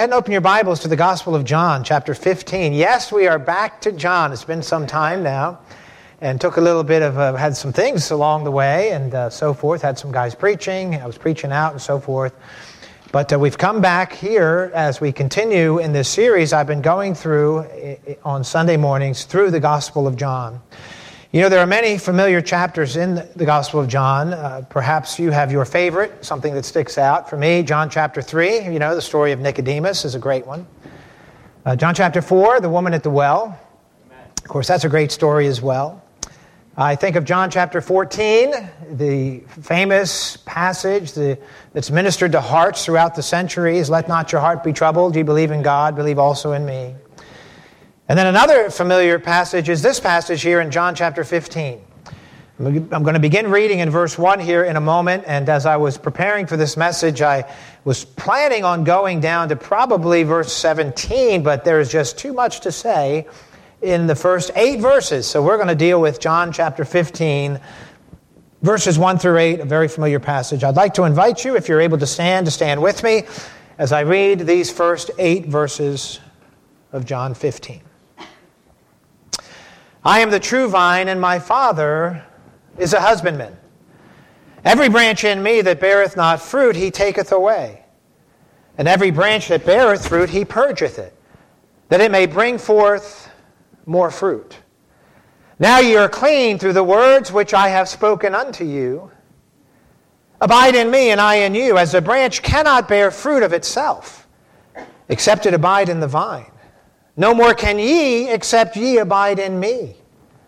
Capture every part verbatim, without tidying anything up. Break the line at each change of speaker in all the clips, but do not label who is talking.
ahead and open your Bibles to the Gospel of John, chapter fifteen. Yes, we are back to John. It's been some time now, and took a little bit of, uh, had some things along the way, and uh, so forth. Had some guys preaching. I was preaching out and so forth. But uh, we've come back here as we continue in this series I've been going through uh, on Sunday mornings through the Gospel of John. You know, there are many familiar chapters in the Gospel of John. Uh, perhaps you have your favorite, something that sticks out. For me, John chapter three, you know, the story of Nicodemus is a great one. Uh, John chapter four, the woman at the well. Amen. Of course, that's a great story as well. I think of John chapter fourteen, the famous passage the, that's ministered to hearts throughout the centuries. Let not your heart be troubled. You believe in God, believe also in me. And then another familiar passage is this passage here in John chapter fifteen. I'm going to begin reading in verse one here in a moment, and as I was preparing for this message, I was planning on going down to probably verse seventeen, but there's just too much to say in the first eight verses. So we're going to deal with John chapter fifteen, verses one through eight, a very familiar passage. I'd like to invite you, if you're able to stand, to stand with me as I read these first eight verses of John fifteen. I am the true vine, and my Father is a husbandman. Every branch in me that beareth not fruit, he taketh away. And every branch that beareth fruit, he purgeth it, that it may bring forth more fruit. Now ye are clean through the words which I have spoken unto you. Abide in me, and I in you, as a branch cannot bear fruit of itself, except it abide in the vine. No more can ye, except ye abide in me.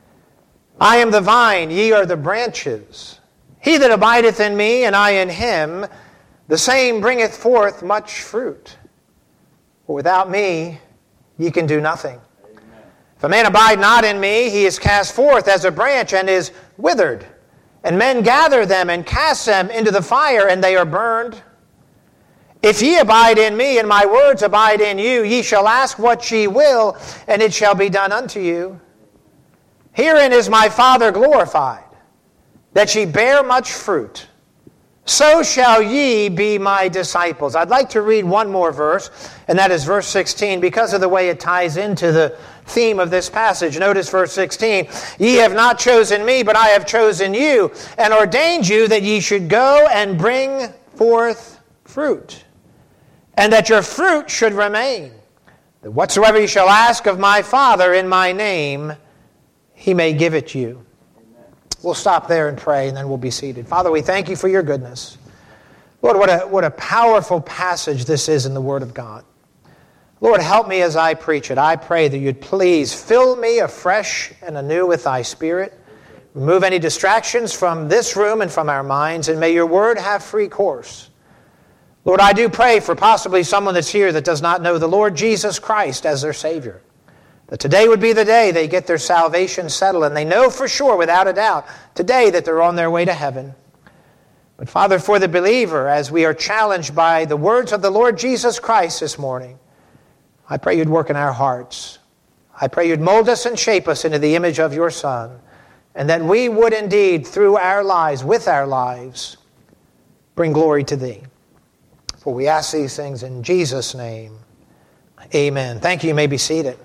I am the vine, ye are the branches. He that abideth in me, and I in him, the same bringeth forth much fruit. For without me ye can do nothing. Amen. If a man abide not in me, he is cast forth as a branch, and is withered. And men gather them, and cast them into the fire, and they are burned. If ye abide in me, and my words abide in you, ye shall ask what ye will, and it shall be done unto you. Herein is my Father glorified, that ye bear much fruit. So shall ye be my disciples. I'd like to read one more verse, and that is verse sixteen, because of the way it ties into the theme of this passage. Notice verse sixteen. Ye have not chosen me, but I have chosen you, and ordained you that ye should go and bring forth fruit, and that your fruit should remain, that whatsoever ye shall ask of my Father in my name, he may give it you. Amen. We'll stop there and pray, and then we'll be seated. Father, we thank you for your goodness. Lord, what a, what a powerful passage this is in the Word of God. Lord, help me as I preach it. I pray that you'd please fill me afresh and anew with thy Spirit. Remove any distractions from this room and from our minds, and may your word have free course. Lord, I do pray for possibly someone that's here that does not know the Lord Jesus Christ as their Savior, that today would be the day they get their salvation settled, and they know for sure, without a doubt, today that they're on their way to heaven. But Father, for the believer, as we are challenged by the words of the Lord Jesus Christ this morning, I pray you'd work in our hearts. I pray you'd mold us and shape us into the image of your Son, and that we would indeed, through our lives, with our lives, bring glory to thee. For we ask these things in Jesus' name. Amen. Thank you. You may be seated.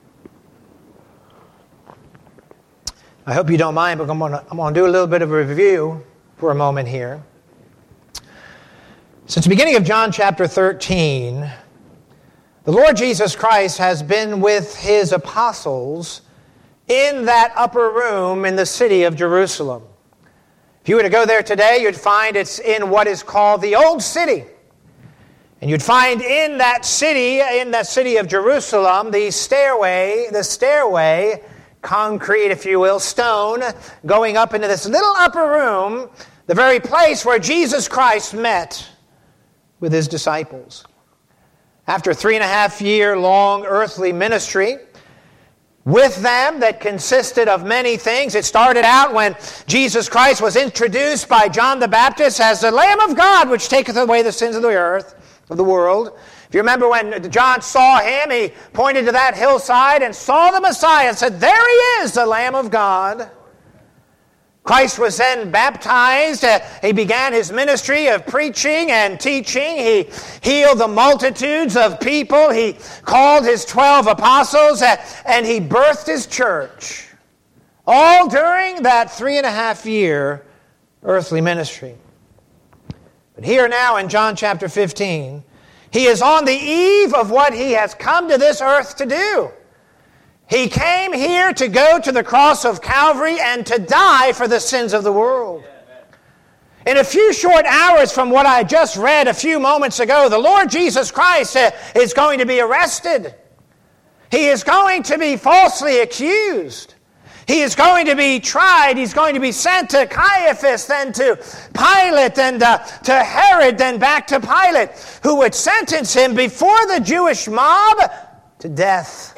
I hope you don't mind, but I'm going to, I'm going to do a little bit of a review for a moment here. Since the beginning of John chapter thirteen, the Lord Jesus Christ has been with his apostles in that upper room in the city of Jerusalem. If you were to go there today, you'd find it's in what is called the Old City. And you'd find in that city, in that city of Jerusalem, the stairway, the stairway, concrete, if you will, stone, going up into this little upper room, the very place where Jesus Christ met with his disciples. After a three and a half year long earthly ministry with them that consisted of many things. It started out when Jesus Christ was introduced by John the Baptist as the Lamb of God, which taketh away the sins of the earth, of the world. If you remember when John saw him, he pointed to that hillside and saw the Messiah and said, "There he is, the Lamb of God." Christ was then baptized. Uh, he began his ministry of preaching and teaching. He healed the multitudes of people. He called his twelve apostles, uh, and he birthed his church. All during that three and a half year earthly ministry. But here now in John chapter fifteen, he is on the eve of what he has come to this earth to do. He came here to go to the cross of Calvary and to die for the sins of the world. In a few short hours from what I just read a few moments ago, the Lord Jesus Christ is going to be arrested. He is going to be falsely accused. He is going to be tried. He's going to be sent to Caiaphas, then to Pilate, and uh, to Herod, then back to Pilate, who would sentence him before the Jewish mob to death.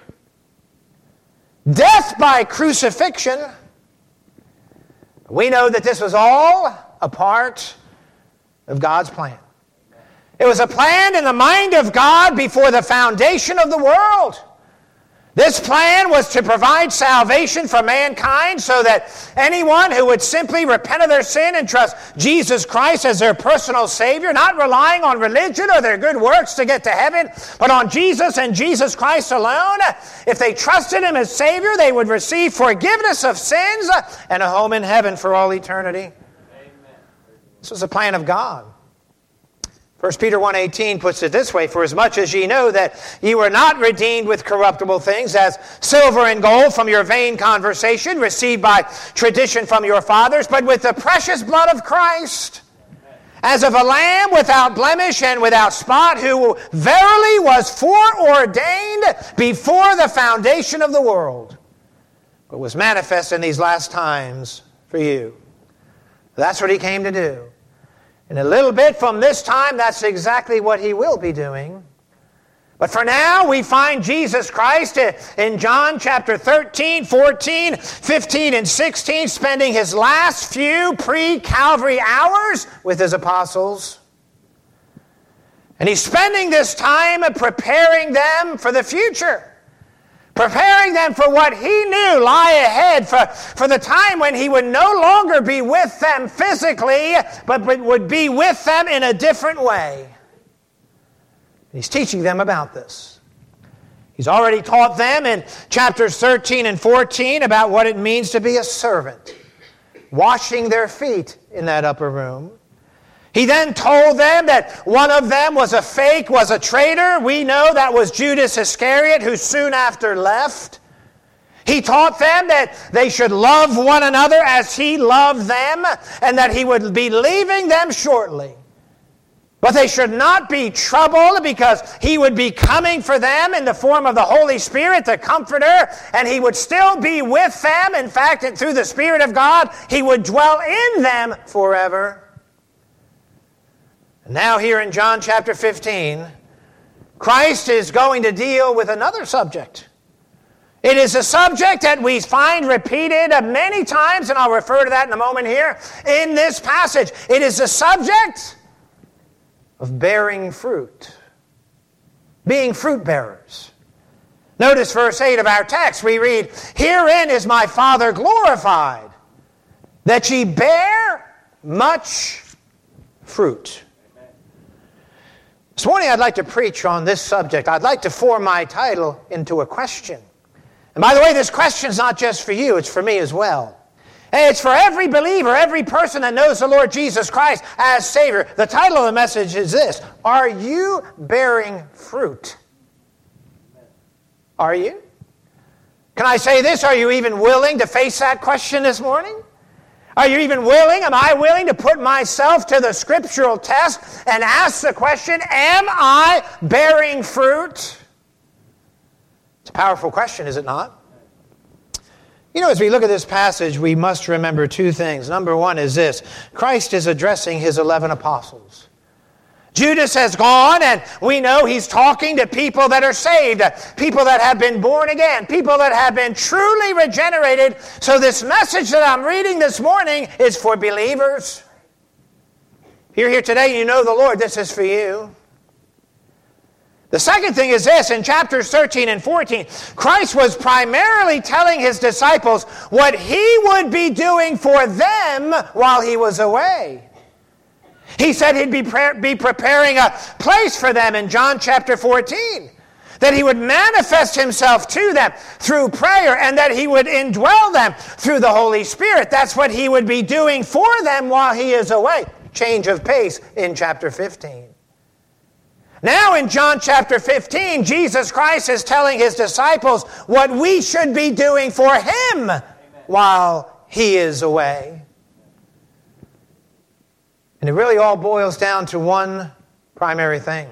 Death by crucifixion. We know that this was all a part of God's plan. It was a plan in the mind of God before the foundation of the world. This plan was to provide salvation for mankind so that anyone who would simply repent of their sin and trust Jesus Christ as their personal Savior, not relying on religion or their good works to get to heaven, but on Jesus and Jesus Christ alone, if they trusted Him as Savior, they would receive forgiveness of sins and a home in heaven for all eternity. Amen. This was the plan of God. First Peter one eighteen puts it this way, "For as much as ye know that ye were not redeemed with corruptible things, as silver and gold from your vain conversation, received by tradition from your fathers, but with the precious blood of Christ, as of a lamb without blemish and without spot, who verily was foreordained before the foundation of the world, but was manifest in these last times for you." That's what He came to do. In a little bit from this time, that's exactly what He will be doing. But for now, we find Jesus Christ in John chapter thirteen, fourteen, fifteen, and sixteen, spending His last few pre-Calvary hours with His apostles. And He's spending this time preparing them for the future. Preparing them for what He knew lie ahead, for, for the time when He would no longer be with them physically, but, but would be with them in a different way. He's teaching them about this. He's already taught them in chapters thirteen and fourteen about what it means to be a servant, washing their feet in that upper room. He then told them that one of them was a fake, was a traitor. We know that was Judas Iscariot, who soon after left. He taught them that they should love one another as He loved them, and that He would be leaving them shortly. But they should not be troubled, because He would be coming for them in the form of the Holy Spirit, the Comforter, and He would still be with them. In fact, through the Spirit of God, He would dwell in them forever. And now here in John chapter fifteen, Christ is going to deal with another subject. It is a subject that we find repeated many times, and I'll refer to that in a moment here, in this passage. It is the subject of bearing fruit. Being fruit bearers. Notice verse eight of our text. We read, "Herein is my Father glorified, that ye bear much fruit." This morning I'd like to preach on this subject. I'd like to form my title into a question. And by the way, this question is not just for you, it's for me as well. And it's for every believer, every person that knows the Lord Jesus Christ as Savior. The title of the message is this: Are you bearing fruit? Are you? Can I say this? Are you even willing to face that question this morning? Are you even willing, am I willing to put myself to the scriptural test and ask the question, am I bearing fruit? It's a powerful question, is it not? You know, as we look at this passage, we must remember two things. Number one is this: Christ is addressing His eleven apostles. Judas has gone, and we know He's talking to people that are saved, people that have been born again, people that have been truly regenerated. So this message that I'm reading this morning is for believers. If you're here today and you know the Lord, this is for you. The second thing is this: in chapters thirteen and fourteen, Christ was primarily telling his disciples what he would be doing for them while he was away. He said he'd be, pre- be preparing a place for them in John chapter fourteen. That he would manifest himself to them through prayer, and that he would indwell them through the Holy Spirit. That's what he would be doing for them while he is away. Change of pace in chapter fifteen. Now in John chapter fifteen, Jesus Christ is telling his disciples what we should be doing for him Amen. While he is away. And it really all boils down to one primary thing: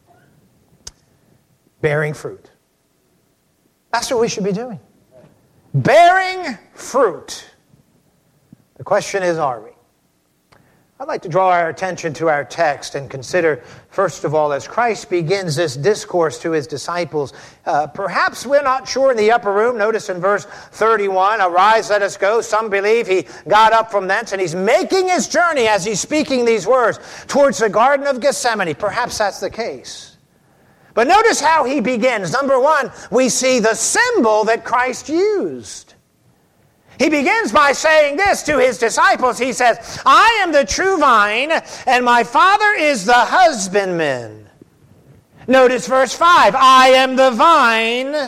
bearing fruit. That's what we should be doing. Bearing fruit. The question is, are we? I'd like to draw our attention to our text and consider, first of all, as Christ begins this discourse to his disciples, uh, perhaps we're not sure in the upper room. Notice in verse thirty-one, arise, let us go. Some believe he got up from thence, and he's making his journey as he's speaking these words towards the Garden of Gethsemane. Perhaps that's the case. But notice how he begins. Number one, we see the symbol that Christ used. He begins by saying this to his disciples. He says, I am the true vine, and my Father is the husbandman. Notice verse five, I am the vine,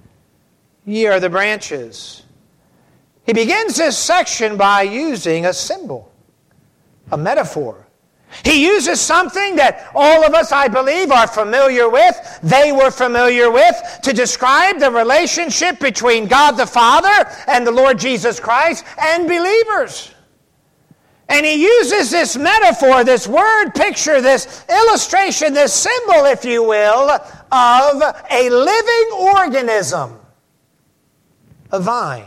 ye are the branches. He begins this section by using a symbol, a metaphor. He uses something that all of us, I believe, are familiar with, they were familiar with, to describe the relationship between God the Father and the Lord Jesus Christ and believers. And he uses this metaphor, this word picture, this illustration, this symbol, if you will, of a living organism, a vine.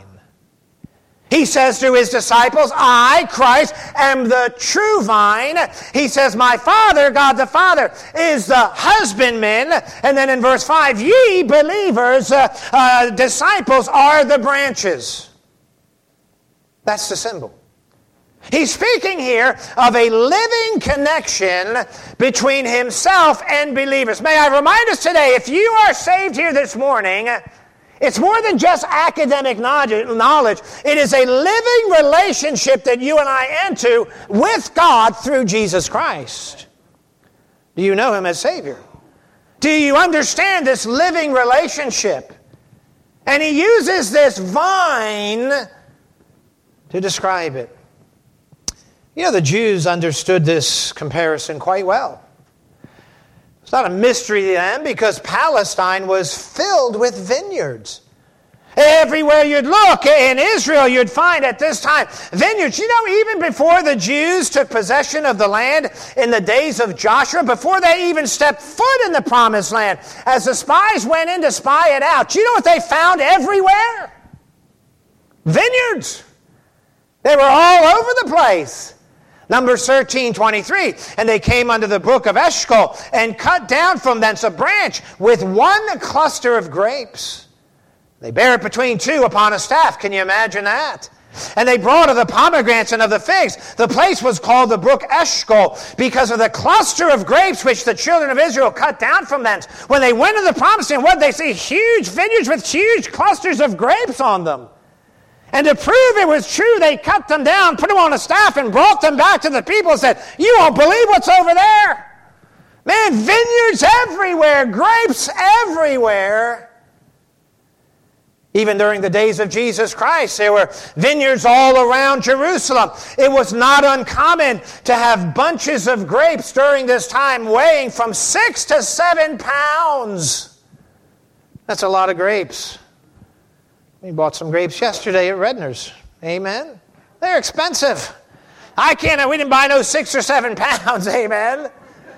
He says to his disciples, I, Christ, am the true vine. He says, my Father, God the Father, is the husbandman. And then in verse five, ye believers, uh, uh, disciples, are the branches. That's the symbol. He's speaking here of a living connection between himself and believers. May I remind us today, if you are saved here this morning, it's more than just academic knowledge. It is a living relationship that you and I enter with God through Jesus Christ. Do you know him as Savior? Do you understand this living relationship? And he uses this vine to describe it. You know, the Jews understood this comparison quite well. It's not a mystery to them because Palestine was filled with vineyards. Everywhere you'd look in Israel, you'd find at this time vineyards. You know, even before the Jews took possession of the land in the days of Joshua, before they even stepped foot in the promised land, as the spies went in to spy it out, you know what they found everywhere? Vineyards. They were all over the place. Numbers thirteen twenty-three, and they came unto the brook of Eshcol, and cut down from thence a branch with one cluster of grapes. They bare it between two upon a staff. Can you imagine that? And they brought of the pomegranates and of the figs. The place was called the brook Eshcol because of the cluster of grapes which the children of Israel cut down from thence. When they went to the promised land, what did they see? Huge vineyards with huge clusters of grapes on them. And to prove it was true, they cut them down, put them on a staff, and brought them back to the people and said, you won't believe what's over there. Man, vineyards everywhere, grapes everywhere. Even during the days of Jesus Christ, there were vineyards all around Jerusalem. It was not uncommon to have bunches of grapes during this time weighing from six to seven pounds. That's a lot of grapes. We bought some grapes yesterday at Redner's. Amen. They're expensive. I can't, we didn't buy no six or seven pounds. Amen.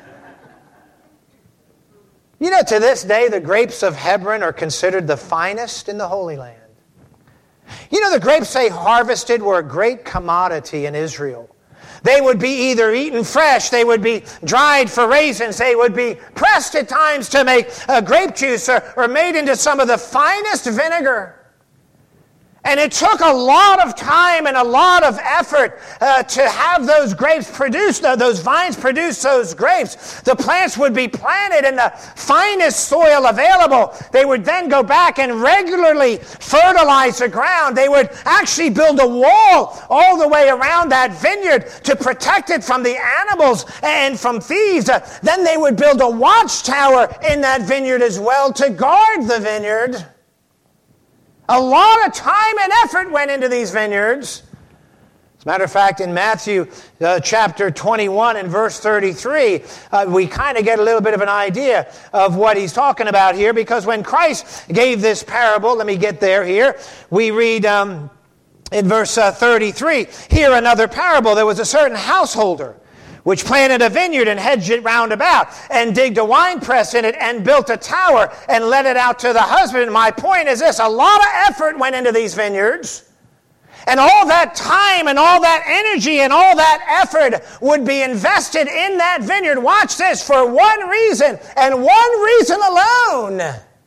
You know, to this day, the grapes of Hebron are considered the finest in the Holy Land. You know, the grapes they harvested were a great commodity in Israel. They would be either eaten fresh, they would be dried for raisins, they would be pressed at times to make uh, grape juice or, or made into some of the finest vinegar. And it took a lot of time and a lot of effort uh, to have those grapes produce, those vines produce those grapes. The plants would be planted in the finest soil available. They would then go back and regularly fertilize the ground. They would actually build a wall all the way around that vineyard to protect it from the animals and from thieves. Uh, then they would build a watchtower in that vineyard as well to guard the vineyard. A lot of time and effort went into these vineyards. As a matter of fact, in Matthew uh, chapter twenty-one and verse thirty-three, uh, we kind of get a little bit of an idea of what he's talking about here, because when Christ gave this parable, let me get there here, we read um, in verse uh, thirty-three, here another parable. There was a certain householder which planted a vineyard and hedged it round about, and digged a winepress in it, and built a tower, and let it out to the husband. My point is this: a lot of effort went into these vineyards, and all that time and all that energy and all that effort would be invested in that vineyard. Watch this, for one reason, and one reason alone: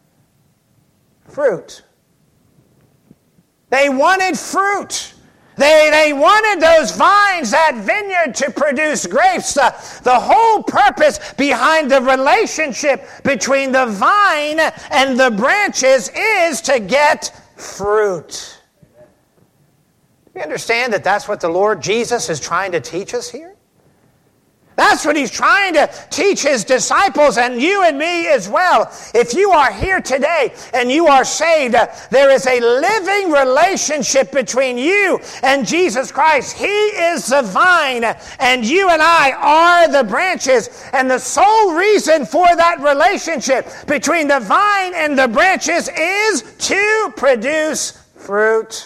fruit. They wanted fruit. They, they wanted those vines, that vineyard, to produce grapes. The, the whole purpose behind the relationship between the vine and the branches is to get fruit. Do you understand that that's what the Lord Jesus is trying to teach us here? That's what he's trying to teach his disciples, and you and me as well. If you are here today and you are saved, uh, there is a living relationship between you and Jesus Christ. He is the vine, and you and I are the branches. And the sole reason for that relationship between the vine and the branches is to produce fruit.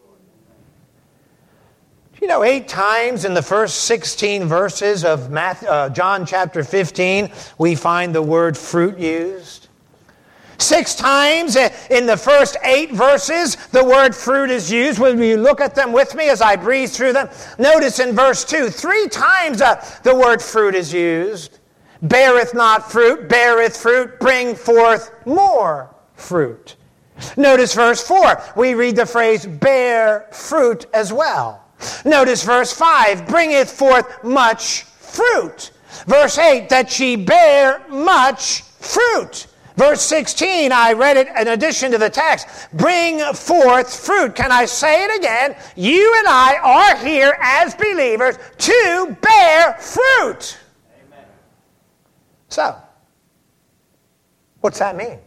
You know, eight times in the first sixteen verses of Matthew, uh, John chapter fifteen, we find the word fruit used. Six times in the first eight verses, the word fruit is used. Will you look at them with me as I breeze through them? Notice in verse two, three times uh, the word fruit is used. Beareth not fruit, beareth fruit, bring forth more fruit. Notice verse four, we read the phrase bear fruit as well. Notice verse five, bringeth forth much fruit. Verse eight, that ye bear much fruit. Verse sixteen, I read it in addition to the text, bring forth fruit. Can I say it again? You and I are here as believers to bear fruit. Amen. So, what's that mean?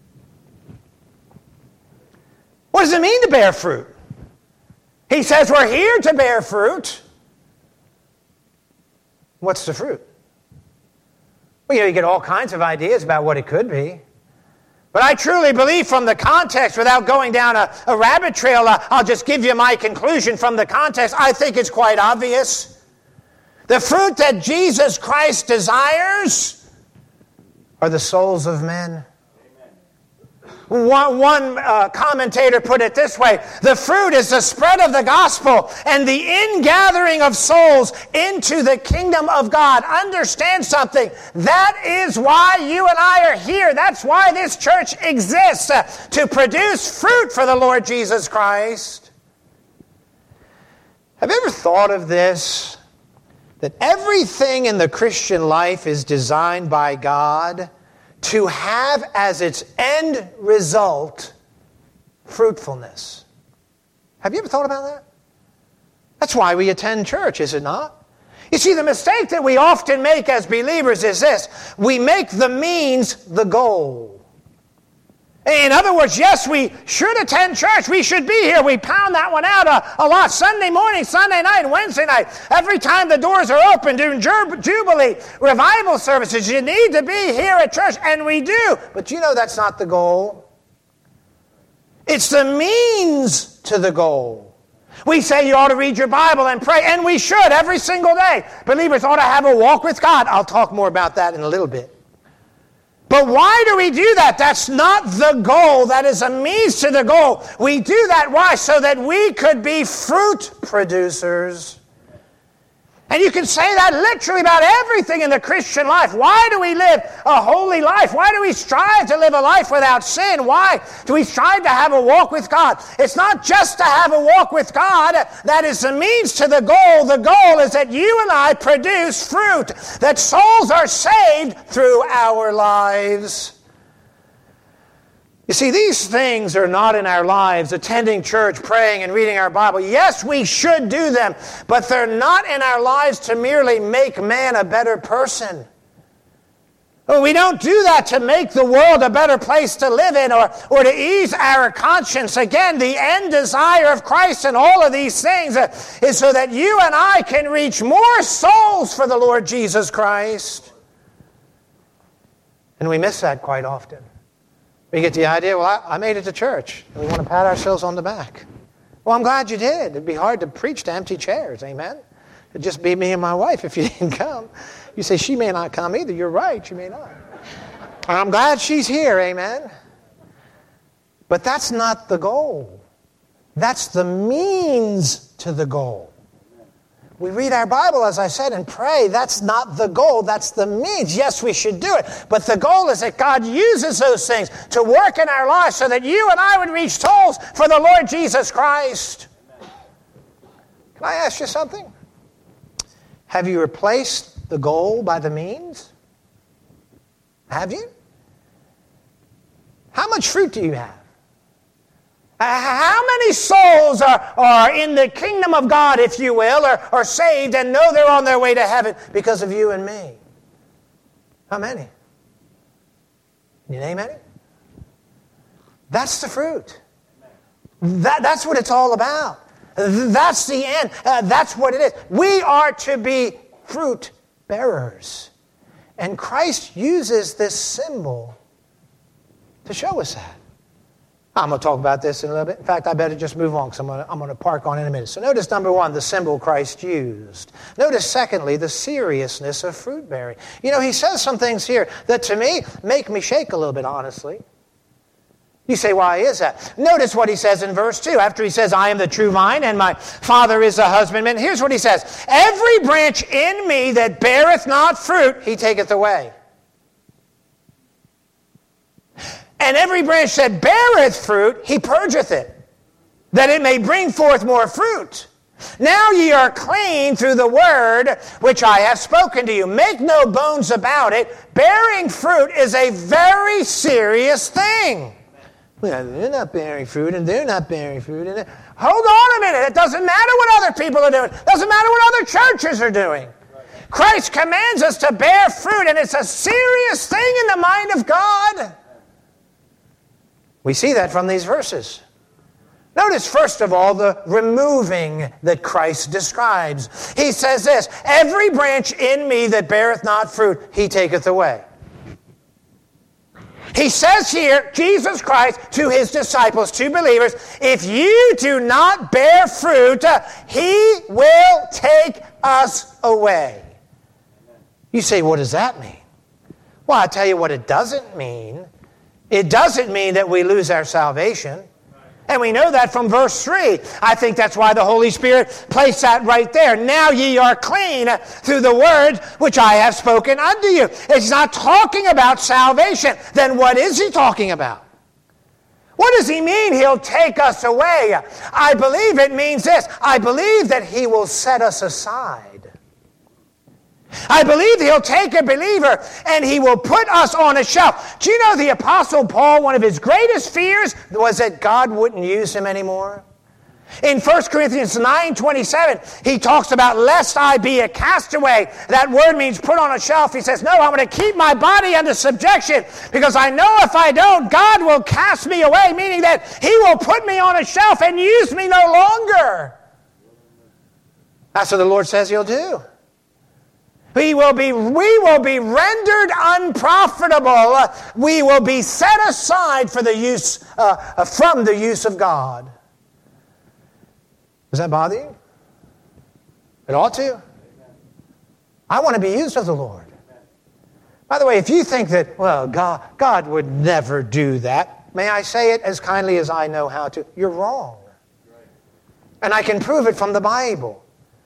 What does it mean to bear fruit? He says we're here to bear fruit. What's the fruit? Well, you know, you get all kinds of ideas about what it could be. But I truly believe from the context, without going down a, a rabbit trail, uh, I'll just give you my conclusion from the context. I think it's quite obvious. The fruit that Jesus Christ desires are the souls of men. One, one uh, commentator put it this way: the fruit is the spread of the gospel and the ingathering of souls into the kingdom of God. Understand something. That is why you and I are here. That's why this church exists, uh, to produce fruit for the Lord Jesus Christ. Have you ever thought of this? That everything in the Christian life is designed by God to have as its end result fruitfulness. Have you ever thought about that? That's why we attend church, is it not? You see, the mistake that we often make as believers is this: we make the means the goal. In other words, yes, we should attend church. We should be here. We pound that one out a, a lot. Sunday morning, Sunday night, Wednesday night. Every time the doors are open during Jubilee, revival services, you need to be here at church. And we do. But you know that's not the goal. It's the means to the goal. We say you ought to read your Bible and pray, and we should every single day. Believers ought to have a walk with God. I'll talk more about that in a little bit. But why do we do that? That's not the goal. That is a means to the goal. We do that, why? So that we could be fruit producers. And you can say that literally about everything in the Christian life. Why do we live a holy life? Why do we strive to live a life without sin? Why do we strive to have a walk with God? It's not just to have a walk with God. That is the means to the goal. The goal is that you and I produce fruit, that souls are saved through our lives. You see, these things are not in our lives, attending church, praying, and reading our Bible. Yes, we should do them, but they're not in our lives to merely make man a better person. We don't do that to make the world a better place to live in or, or to ease our conscience. Again, the end desire of Christ and all of these things is so that you and I can reach more souls for the Lord Jesus Christ. And we miss that quite often. We get the idea, well, I, I made it to church. And we want to pat ourselves on the back. Well, I'm glad you did. It'd be hard to preach to empty chairs, amen? It'd just be me and my wife if you didn't come. You say, she may not come either. You're right, she may not. I'm glad she's here, amen? But that's not the goal. That's the means to the goal. We read our Bible, as I said, and pray. That's not the goal. That's the means. Yes, we should do it. But the goal is that God uses those things to work in our lives so that you and I would reach souls for the Lord Jesus Christ. Can I ask you something? Have you replaced the goal by the means? Have you? How much fruit do you have? How many souls are, are in the kingdom of God, if you will, or are saved and know they're on their way to heaven because of you and me? How many? Can you name any? That's the fruit. That, that's what it's all about. That's the end. Uh, that's what it is. We are to be fruit bearers. And Christ uses this symbol to show us that. I'm going to talk about this in a little bit. In fact, I better just move on because I'm going to, I'm going to park on in a minute. So notice, number one, the symbol Christ used. Notice, secondly, the seriousness of fruit bearing. You know, he says some things here that to me make me shake a little bit, honestly. You say, why is that? Notice what he says in verse two. After he says, I am the true vine and my Father is the husbandman. Here's what he says. Every branch in me that beareth not fruit, he taketh away. And every branch that beareth fruit, he purgeth it, that it may bring forth more fruit. Now ye are clean through the word which I have spoken to you. Make no bones about it. Bearing fruit is a very serious thing. Well, they're not bearing fruit, and they're not bearing fruit. And hold on a minute. It doesn't matter what other people are doing. It doesn't matter what other churches are doing. Christ commands us to bear fruit, and it's a serious thing in the mind of God. We see that from these verses. Notice, first of all, the removing that Christ describes. He says this, every branch in me that beareth not fruit, he taketh away. He says here, Jesus Christ, to his disciples, to believers, if you do not bear fruit, he will take us away. You say, what does that mean? Well, I'll tell you what it doesn't mean. It doesn't mean that we lose our salvation. And we know that from verse three. I think that's why the Holy Spirit placed that right there. Now ye are clean through the word which I have spoken unto you. It's not talking about salvation. Then what is he talking about? What does he mean he'll take us away? I believe it means this. I believe that he will set us aside. I believe he'll take a believer and he will put us on a shelf. Do you know the Apostle Paul, one of his greatest fears was that God wouldn't use him anymore? In First Corinthians nine twenty-seven, he talks about lest I be a castaway. That word means put on a shelf. He says, no, I'm going to keep my body under subjection because I know if I don't, God will cast me away, meaning that he will put me on a shelf and use me no longer. That's what the Lord says he'll do. We will be, we will be rendered unprofitable. We will be set aside for the use, uh, from the use of God. Does that bother you? It ought to. I want to be used of the Lord. By the way, if you think that, well, God, God would never do that, may I say it as kindly as I know how to, you're wrong. And I can prove it from the Bible.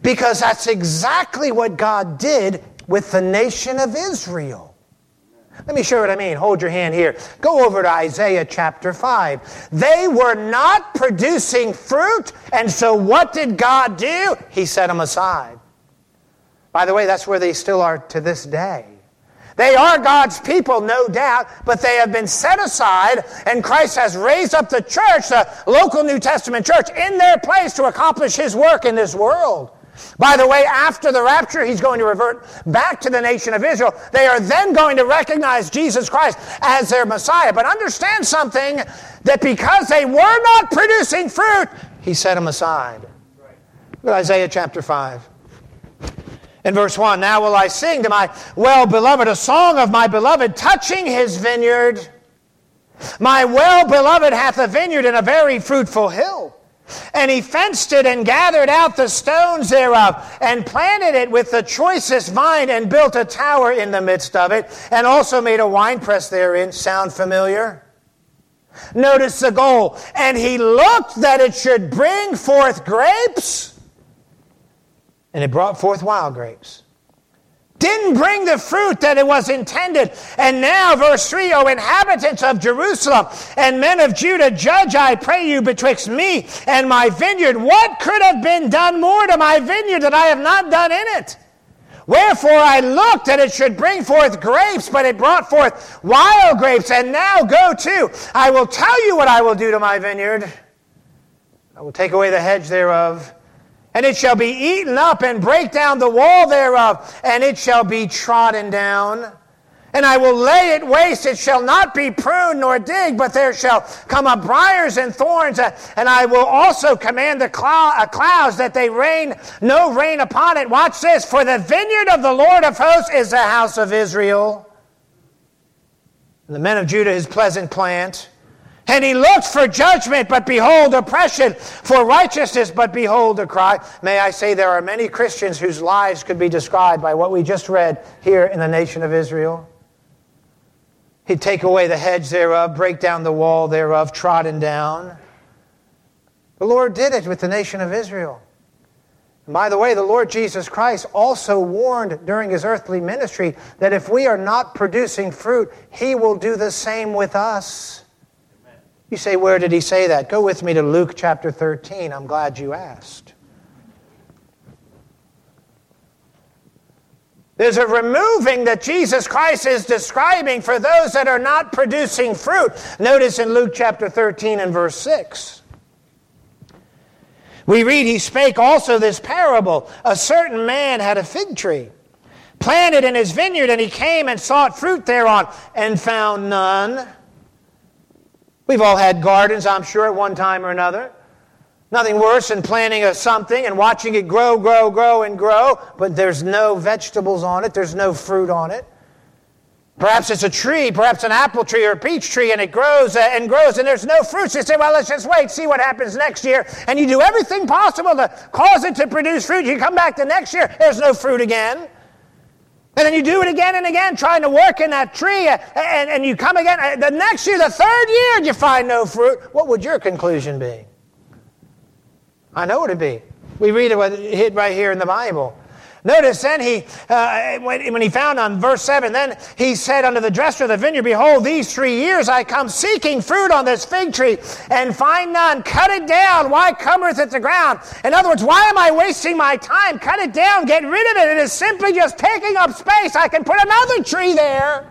Because that's exactly what God did with the nation of Israel. Let me show you what I mean. Hold your hand here. Go over to Isaiah chapter five. They were not producing fruit, and so what did God do? He set them aside. By the way, that's where they still are to this day. They are God's people, no doubt, but they have been set aside, and Christ has raised up the church, the local New Testament church, in their place to accomplish His work in this world. By the way, after the rapture, He's going to revert back to the nation of Israel. They are then going to recognize Jesus Christ as their Messiah. But understand something, that because they were not producing fruit, He set them aside. Look at Isaiah chapter five. In verse one, now will I sing to my well-beloved a song of my beloved touching his vineyard. My well-beloved hath a vineyard in a very fruitful hill. And he fenced it and gathered out the stones thereof, and planted it with the choicest vine, and built a tower in the midst of it, and also made a winepress therein. Sound familiar? Notice the goal. And he looked that it should bring forth grapes, and it brought forth wild grapes. Didn't bring the fruit that it was intended. And now, verse three, O inhabitants of Jerusalem and men of Judah, judge, I pray you, betwixt me and my vineyard. What could have been done more to my vineyard that I have not done in it? Wherefore I looked that it should bring forth grapes, but it brought forth wild grapes. And now go to, I will tell you what I will do to my vineyard. I will take away the hedge thereof, and it shall be eaten up, and break down the wall thereof, and it shall be trodden down. And I will lay it waste, it shall not be pruned nor digged, but there shall come up briars and thorns. And I will also command the clouds that they rain no rain upon it. Watch this. For the vineyard of the Lord of hosts is the house of Israel, and the men of Judah his pleasant plant. And he looked for judgment, but behold oppression, for righteousness, but behold a cry. May I say, there are many Christians whose lives could be described by what we just read here in the nation of Israel. He'd take away the hedge thereof, break down the wall thereof, trodden down. The Lord did it with the nation of Israel. And by the way, the Lord Jesus Christ also warned during his earthly ministry that if we are not producing fruit, he will do the same with us. You say, where did he say that? Go with me to Luke chapter thirteen. I'm glad you asked. There's a removing that Jesus Christ is describing for those that are not producing fruit. Notice in Luke chapter thirteen and verse six. We read, he spake also this parable. A certain man had a fig tree, planted in his vineyard, and he came and sought fruit thereon, and found none. We've all had gardens, I'm sure, at one time or another. Nothing worse than planting a something and watching it grow, grow, grow, and grow, but there's no vegetables on it, there's no fruit on it. Perhaps it's a tree, perhaps an apple tree or a peach tree, and it grows and grows, and there's no fruits. You say, well, let's just wait, see what happens next year. And you do everything possible to cause it to produce fruit. You come back the next year, there's no fruit again. And then you do it again and again, trying to work in that tree, and, and you come again. The next year, the third year, you find no fruit. What would your conclusion be? I know what it'd be. We read it right here in the Bible. Notice then he, uh, when, when he found on verse seven, then he said unto the dresser of the vineyard, behold, these three years I come seeking fruit on this fig tree, and find none. Cut it down. Why cometh it to ground? In other words, why am I wasting my time? Cut it down. Get rid of it. It is simply just taking up space. I can put another tree there.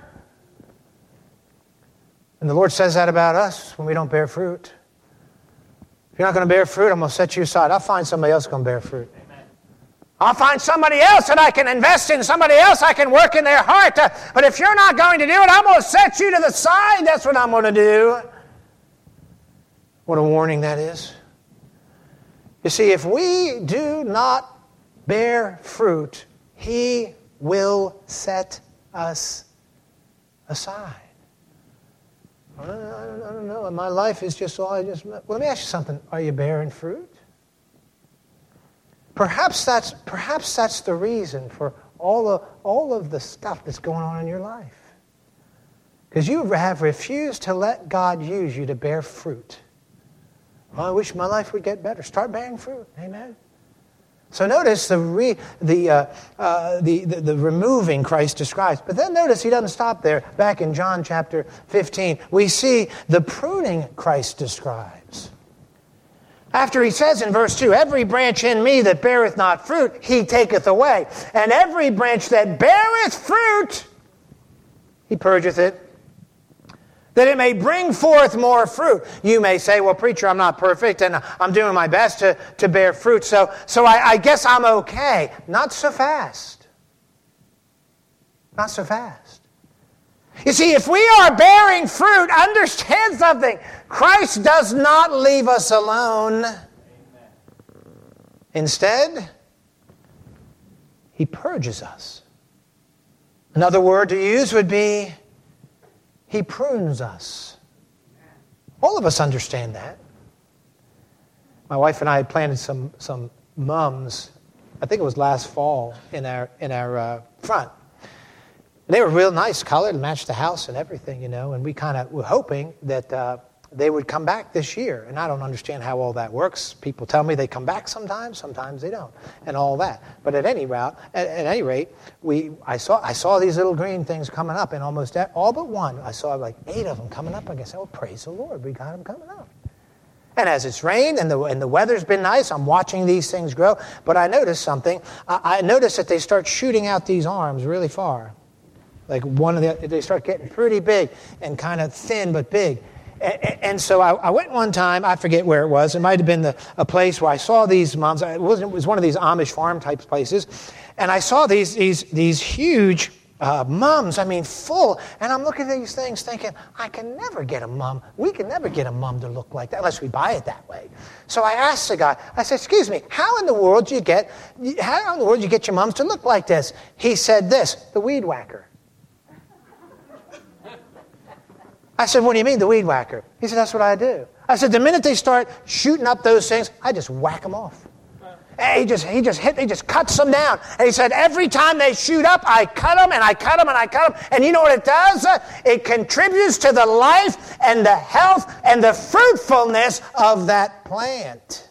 And the Lord says that about us when we don't bear fruit. If you're not going to bear fruit, I'm going to set you aside. I'll find somebody else going to bear fruit. I'll find somebody else that I can invest in, somebody else I can work in their heart. To, but if you're not going to do it, I'm going to set you to the side. That's what I'm going to do. What a warning that is. You see, if we do not bear fruit, he will set us aside. I don't, I don't, I don't know. My life is just all I just... Well, let me ask you something. Are you bearing fruit? Perhaps that's, perhaps that's the reason for all of, all of the stuff that's going on in your life. Because you have refused to let God use you to bear fruit. Well, I wish my life would get better. Start bearing fruit. Amen. So notice the, re, the, uh, uh, the, the, the removing Christ describes. But then notice he doesn't stop there. Back in John chapter fifteen, we see the pruning Christ describes. After he says in verse two, every branch in me that beareth not fruit, he taketh away. And every branch that beareth fruit, he purgeth it, that it may bring forth more fruit. You may say, well, preacher, I'm not perfect, and I'm doing my best to, to bear fruit, so, so I, I guess I'm okay. Not so fast. Not so fast. You see, if we are bearing fruit, understand something. Christ does not leave us alone. Amen. Instead, he purges us. Another word to use would be, he prunes us. All of us understand that. My wife and I had planted some some mums, I think it was last fall, in our in our uh, front. And they were real nice colored and matched the house and everything, you know, and we kind of were hoping that uh, they would come back this year. And I don't understand how all that works. People tell me they come back sometimes, sometimes they don't, and all that. But at any route, at, at any rate, we I saw I saw these little green things coming up, and almost all but one, I saw like eight of them coming up. I guess, oh, praise the Lord, we got them coming up. And as it's rained and the and the weather's been nice, I'm watching these things grow. But I noticed something. I, I noticed that they start shooting out these arms really far. Like one of the, they start getting pretty big and kind of thin but big. And, and so I, I went one time, I forget where it was. It might have been the, a place where I saw these mums. It, wasn't, it was one of these Amish farm type places. And I saw these these these huge uh, mums, I mean full. And I'm looking at these things thinking, I can never get a mum. We can never get a mum to look like that unless we buy it that way. So I asked the guy, I said, excuse me, how in the world do you get, how in the world do you get your mums to look like this? He said this, the weed whacker. I said, what do you mean, the weed whacker? He said, that's what I do. I said, the minute they start shooting up those things, I just whack them off. And he just, he just hit, he just cuts them down. And he said, every time they shoot up, I cut them and I cut them and I cut them. And you know what it does? It contributes to the life and the health and the fruitfulness of that plant.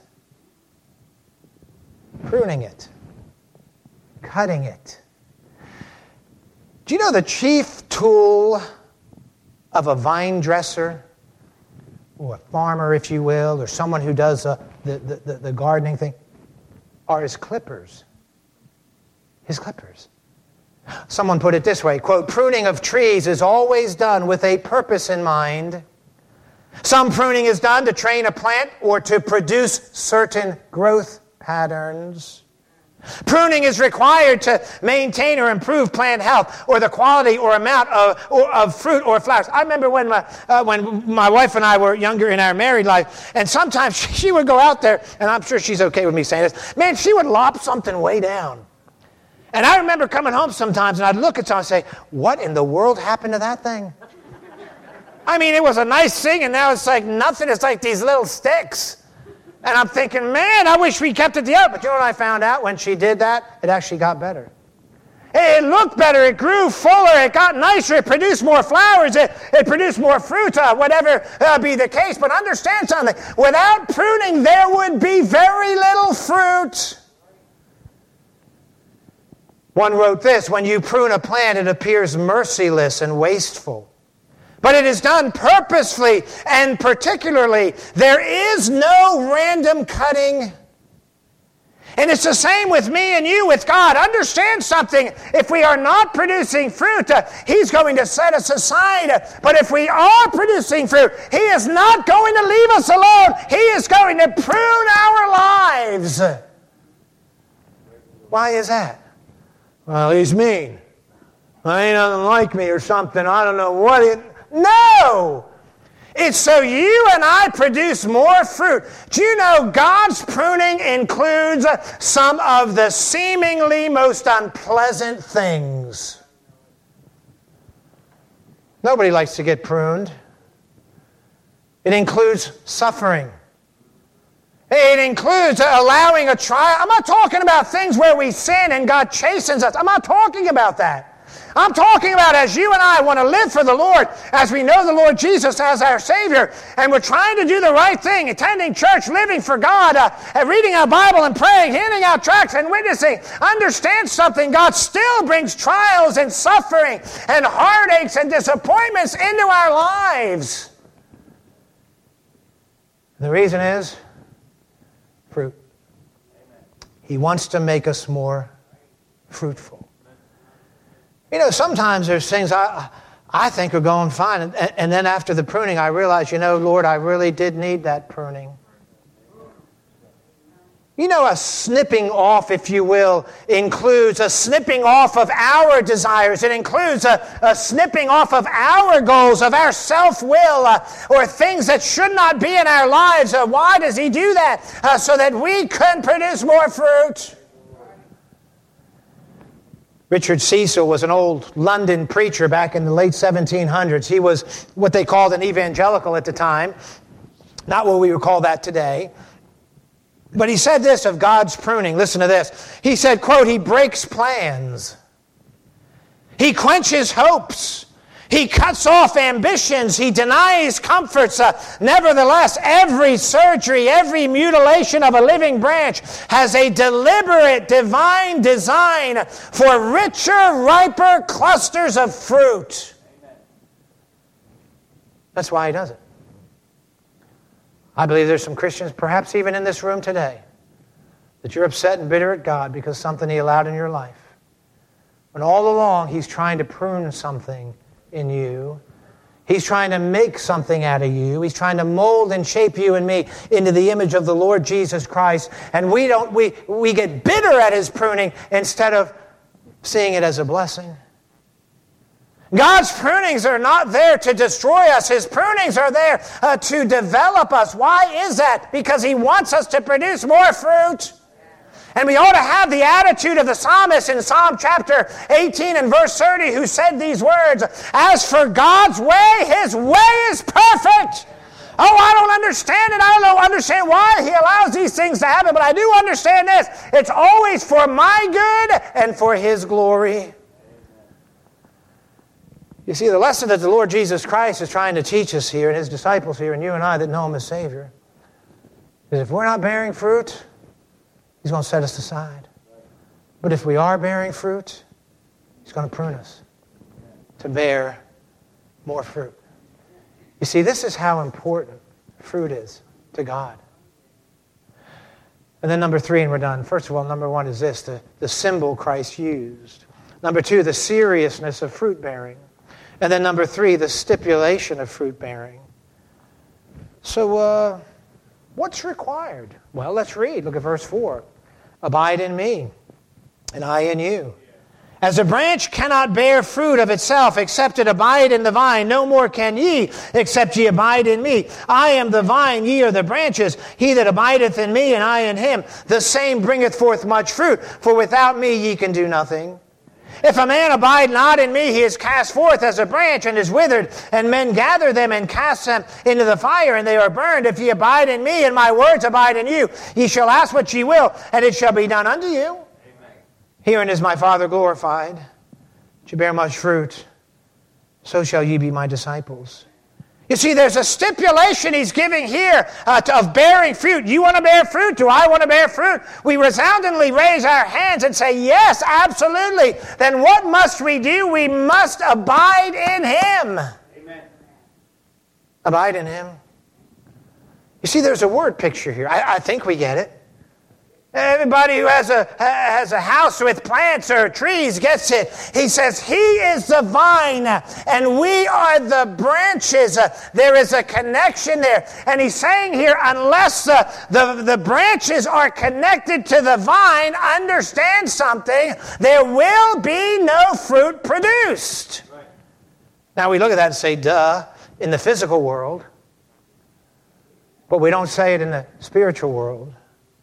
Pruning it. Cutting it. Do you know the chief tool of a vine dresser, or a farmer, if you will, or someone who does uh, the, the, the gardening thing, are his clippers. His clippers. Someone put it this way, quote, pruning of trees is always done with a purpose in mind. Some pruning is done to train a plant or to produce certain growth patterns. Pruning is required to maintain or improve plant health or the quality or amount of, or, of fruit or flowers. I remember when my, uh, when my wife and I were younger in our married life, and sometimes she would go out there, and I'm sure she's okay with me saying this, man, she would lop something way down. And I remember coming home sometimes, and I'd look at someone and say, what in the world happened to that thing? I mean, it was a nice thing, and now it's like nothing. It's like these little sticks. And I'm thinking, man, I wish we kept it together. But you know what I found out when she did that? It actually got better. It looked better. It grew fuller. It got nicer. It produced more flowers. It, it produced more fruit, uh, whatever uh, be the case. But understand something. Without pruning, there would be very little fruit. One wrote this, when you prune a plant, it appears merciless and wasteful. But it is done purposefully and particularly. There is no random cutting. And it's the same with me and you, with God. Understand something. If we are not producing fruit, uh, He's going to set us aside. But if we are producing fruit, He is not going to leave us alone. He is going to prune our lives. Why is that? Well, He's mean. Well, He doesn't like me or something. I don't know what it... No! It's so you and I produce more fruit. Do you know God's pruning includes some of the seemingly most unpleasant things? Nobody likes to get pruned. It includes suffering. It includes allowing a trial. I'm not talking about things where we sin and God chastens us. I'm not talking about that. I'm talking about as you and I want to live for the Lord, as we know the Lord Jesus as our Savior, and we're trying to do the right thing, attending church, living for God, uh, and reading our Bible and praying, handing out tracts and witnessing. Understand something. God still brings trials and suffering and heartaches and disappointments into our lives. The reason is fruit. He wants to make us more fruitful. You know, sometimes there's things I I think are going fine, and, and then after the pruning, I realize, you know, Lord, I really did need that pruning. You know, a snipping off, if you will, includes a snipping off of our desires. It includes a, a snipping off of our goals, of our self-will, uh, or things that should not be in our lives. Uh, why does He do that? Uh, so that we can produce more fruit. Richard Cecil was an old London preacher back in the late seventeen hundreds. He was what they called an evangelical at the time, not what we would call that today. But he said this of God's pruning. Listen to this. He said, quote, He breaks plans. He quenches hopes. He cuts off ambitions. He denies comforts. Uh, nevertheless, every surgery, every mutilation of a living branch has a deliberate divine design for richer, riper clusters of fruit. Amen. That's why He does it. I believe there's some Christians, perhaps even in this room today, that you're upset and bitter at God because something He allowed in your life. When all along He's trying to prune something in you. He's trying to make something out of you. He's trying to mold and shape you and me into the image of the Lord Jesus Christ. And we don't we we get bitter at His pruning instead of seeing it as a blessing. God's prunings are not there to destroy us. His prunings are there uh, to develop us. Why is that? Because He wants us to produce more fruit. And we ought to have the attitude of the psalmist in Psalm chapter eighteen and verse thirty, who said these words, As for God's way, His way is perfect. Oh, I don't understand it. I don't understand why He allows these things to happen, but I do understand this. It's always for my good and for His glory. You see, the lesson that the Lord Jesus Christ is trying to teach us here, and His disciples here, and you and I that know Him as Savior, is if we're not bearing fruit, He's going to set us aside. But if we are bearing fruit, He's going to prune us to bear more fruit. You see, this is how important fruit is to God. And then number three, and we're done. First of all, number one is this, the, the symbol Christ used. Number two, the seriousness of fruit bearing. And then number three, the stipulation of fruit bearing. So, uh, what's required? Well, let's read. Look at verse four. Abide in me, and I in you. As a branch cannot bear fruit of itself, except it abide in the vine, no more can ye, except ye abide in me. I am the vine, ye are the branches. He that abideth in me, and I in him, the same bringeth forth much fruit. For without me ye can do nothing. If a man abide not in me, he is cast forth as a branch and is withered, and men gather them and cast them into the fire, and they are burned. If ye abide in me, and my words abide in you, ye shall ask what ye will, and it shall be done unto you. Amen. Herein is my Father glorified, that ye bear much fruit, so shall ye be my disciples. You see, there's a stipulation He's giving here uh, to, of bearing fruit. You want to bear fruit? Do I want to bear fruit? We resoundingly raise our hands and say, yes, absolutely. Then what must we do? We must abide in Him. Amen. Abide in Him. You see, there's a word picture here. I, I think we get it. Everybody who has a has a house with plants or trees gets it. He says, He is the vine and we are the branches. Uh, there is a connection there. And He's saying here, unless uh, the, the branches are connected to the vine, understand something, there will be no fruit produced. Right. Now we look at that and say, duh, in the physical world. But we don't say it in the spiritual world.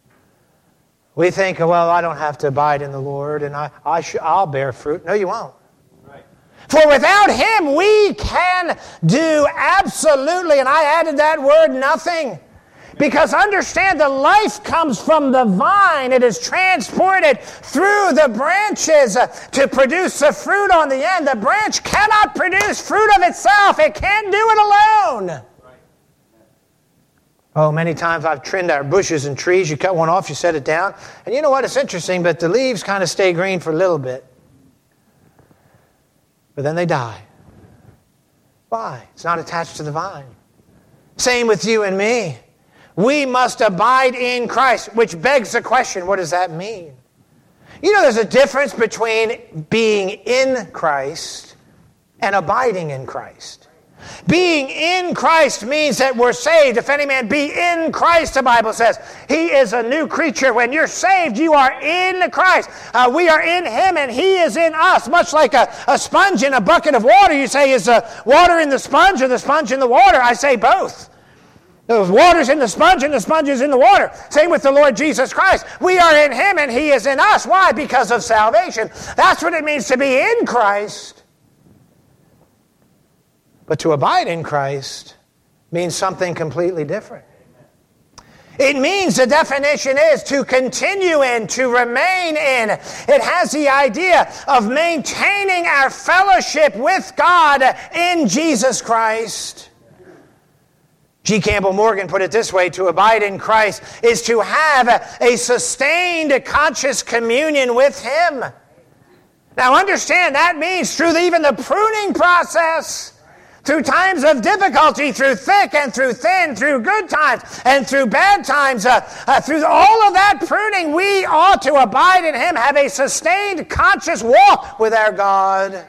We think, well, I don't have to abide in the Lord, and I, I sh- I'll bear fruit. No, you won't. Right. For without Him, we can do absolutely, and I added that word, nothing. Because understand, the life comes from the vine. It is transported through the branches uh, to produce the fruit on the end. The branch cannot produce fruit of itself. It can't do it alone. Oh, many times I've trimmed our bushes and trees. You cut one off, you set it down. And you know what? It's interesting, but the leaves kind of stay green for a little bit. But then they die. Why? It's not attached to the vine. Same with you and me. We must abide in Christ, which begs the question, what does that mean? You know, there's a difference between being in Christ and abiding in Christ. Being in Christ means that we're saved. If any man be in Christ, the Bible says, he is a new creature. When you're saved, you are in Christ. Uh, we are in him and he is in us. Much like a, a sponge in a bucket of water. You say, is the water in the sponge or the sponge in the water? I say both. The water's in the sponge and the sponge is in the water. Same with the Lord Jesus Christ. We are in him and he is in us. Why? Because of salvation. That's what it means to be in Christ. But to abide in Christ means something completely different. It means, the definition is to continue in, to remain in. It has the idea of maintaining our fellowship with God in Jesus Christ. G. Campbell Morgan put it this way: to abide in Christ is to have a sustained conscious communion with him. Now understand, that means through even the pruning process, through times of difficulty, through thick and through thin, through good times and through bad times, uh, uh, through all of that pruning, we ought to abide in him, have a sustained conscious walk with our God.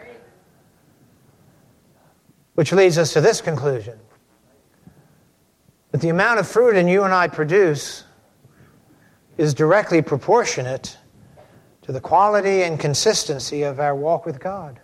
Which leads us to this conclusion: that the amount of fruit in you and I produce is directly proportionate to the quality and consistency of our walk with God.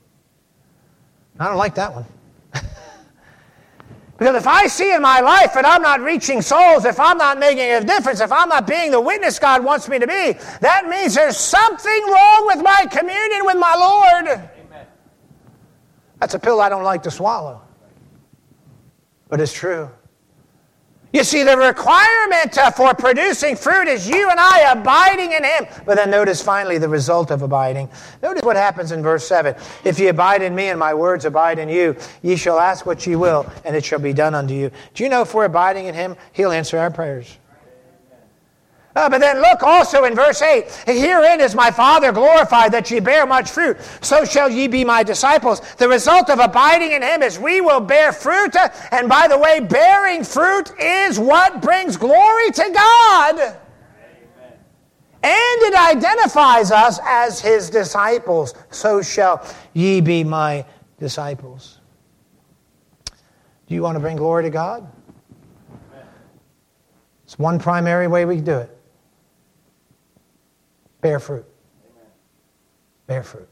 I don't like that one. Because if I see in my life that I'm not reaching souls, if I'm not making a difference, if I'm not being the witness God wants me to be, that means there's something wrong with my communion with my Lord. Amen. That's a pill I don't like to swallow. But it's true. You see, the requirement uh, for producing fruit is you and I abiding in him. But then notice finally the result of abiding. Notice what happens in verse seven. If ye abide in me and my words abide in you, ye shall ask what ye will, and it shall be done unto you. Do you know if we're abiding in him, he'll answer our prayers? Uh, but then look also in verse eight. Herein is my Father glorified, that ye bear much fruit. So shall ye be my disciples. The result of abiding in him is we will bear fruit. And by the way, bearing fruit is what brings glory to God. Amen. And it identifies us as his disciples. So shall ye be my disciples. Do you want to bring glory to God? Amen. It's one primary way we do it. Bear fruit. Amen. Bear fruit.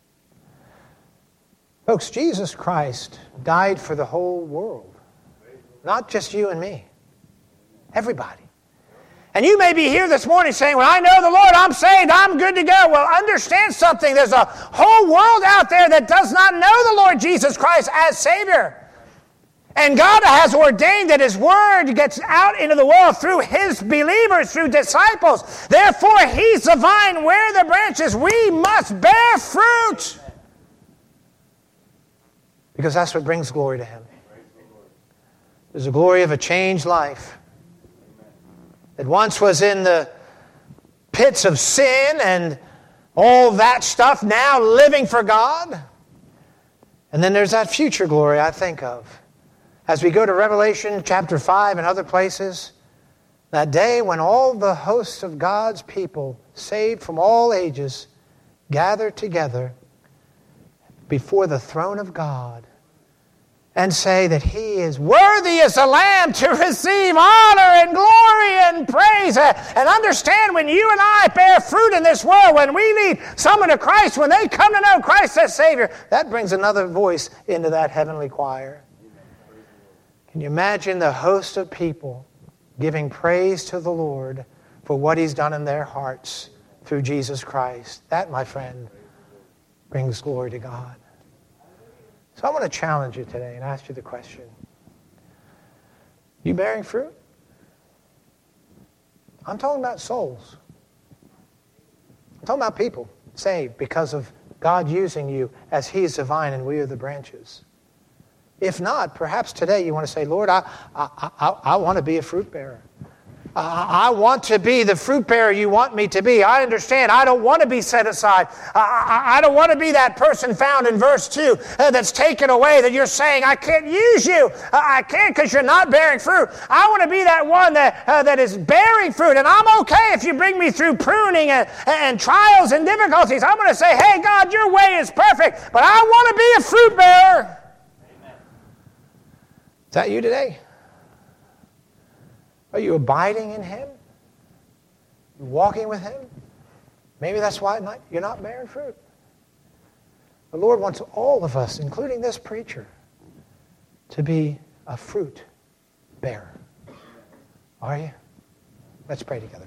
Folks, Jesus Christ died for the whole world. Not just you and me. Everybody. And you may be here this morning saying, well, I know the Lord, I'm saved, I'm good to go. Well, understand something. There's a whole world out there that does not know the Lord Jesus Christ as Savior. And God has ordained that his word gets out into the world through his believers, through disciples. Therefore, he's the vine, we're the branches. We must bear fruit. Because that's what brings glory to him. There's the glory of a changed life that once was in the pits of sin and all that stuff, now living for God. And then there's that future glory I think of. As we go to Revelation chapter five and other places, that day when all the hosts of God's people, saved from all ages, gather together before the throne of God and say that he is worthy as a lamb to receive honor and glory and praise. And understand, when you and I bear fruit in this world, when we lead someone to Christ, when they come to know Christ as Savior, that brings another voice into that heavenly choir. Can you imagine the host of people giving praise to the Lord for what he's done in their hearts through Jesus Christ? That, my friend, brings glory to God. So I want to challenge you today and ask you the question. You bearing fruit? I'm talking about souls. I'm talking about people saved because of God using you as He's the vine and we are the branches. If not, perhaps today you want to say, Lord, I, I, I, I want to be a fruit bearer. I, I want to be the fruit bearer you want me to be. I understand. I don't want to be set aside. I, I, I don't want to be that person found in verse two uh, that's taken away, that you're saying, I can't use you. I, I can't because you're not bearing fruit. I want to be that one that, uh, that is bearing fruit. And I'm okay if you bring me through pruning and, and trials and difficulties. I'm going to say, hey, God, your way is perfect, but I want to be a fruit bearer. Amen. Is that you today? Are you abiding in Him? You walking with Him? Maybe that's why not, you're not bearing fruit. The Lord wants all of us, including this preacher, to be a fruit bearer. Are you? Let's pray together.